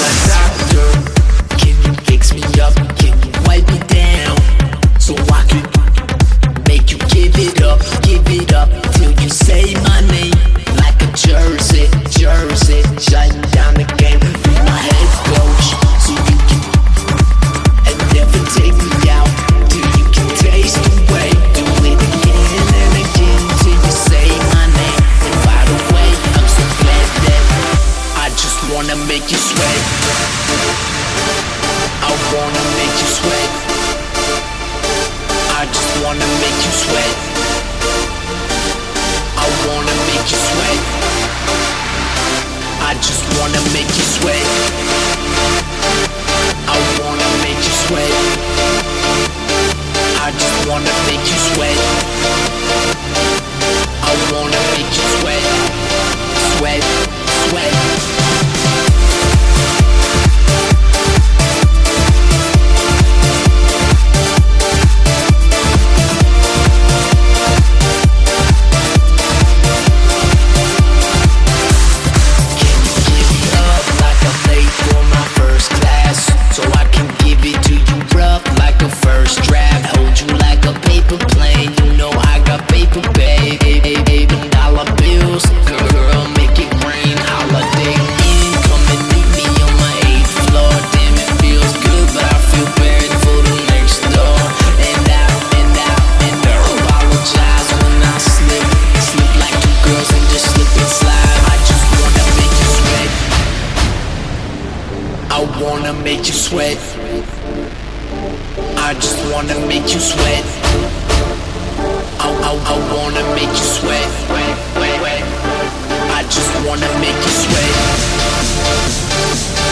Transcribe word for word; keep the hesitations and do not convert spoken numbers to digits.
a doctor. Can you fix me up? Can you wipe me down? So I can make you give it up, give it up till you say my name. Like a jersey, jersey, shutting down the game. Be my head coach, so you can and never take me out till you can taste the way. Do it again and again till you say my name. And by the way, I'm so glad that I just wanna make you sweat. I wanna make you sweat. I just wanna make you sweat. I wanna make you sweat. I just wanna make you sweat. I wanna make you sweat. I just wanna make you sweat. I wanna make you sweat. Sweat, sweat. I wanna make you sweat. I just wanna make you sweat. I, I, I wanna make you sweat. I just wanna make you sweat.